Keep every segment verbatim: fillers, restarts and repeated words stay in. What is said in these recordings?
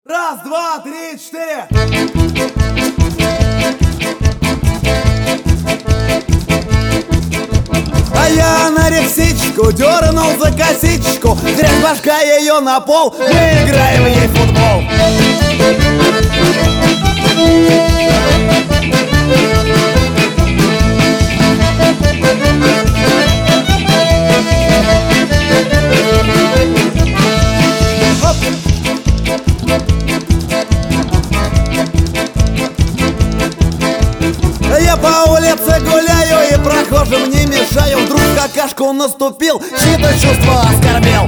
Раз, два, три, четыре. А я на рексичку дернул за косичку, грязь башка ее на пол, мы играем ей в футбол. Я по улице гуляю и прохожим не мешаю. Вдруг в какашку наступил, чьи-то чувства оскорбил.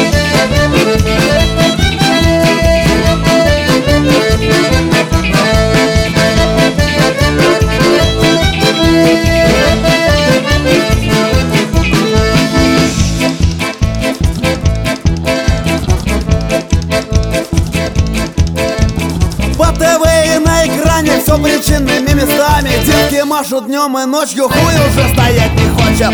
По ТВ и на экране все причинными местами. Девки машут днем и ночью, хуй уже стоять не хочет.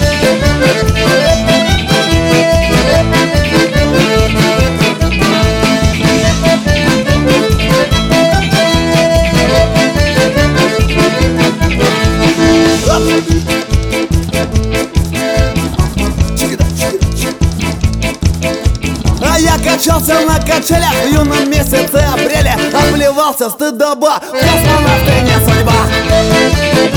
А я качался на качелях в юном месяце апреля, обливался стыдоба, космонавты не судьба.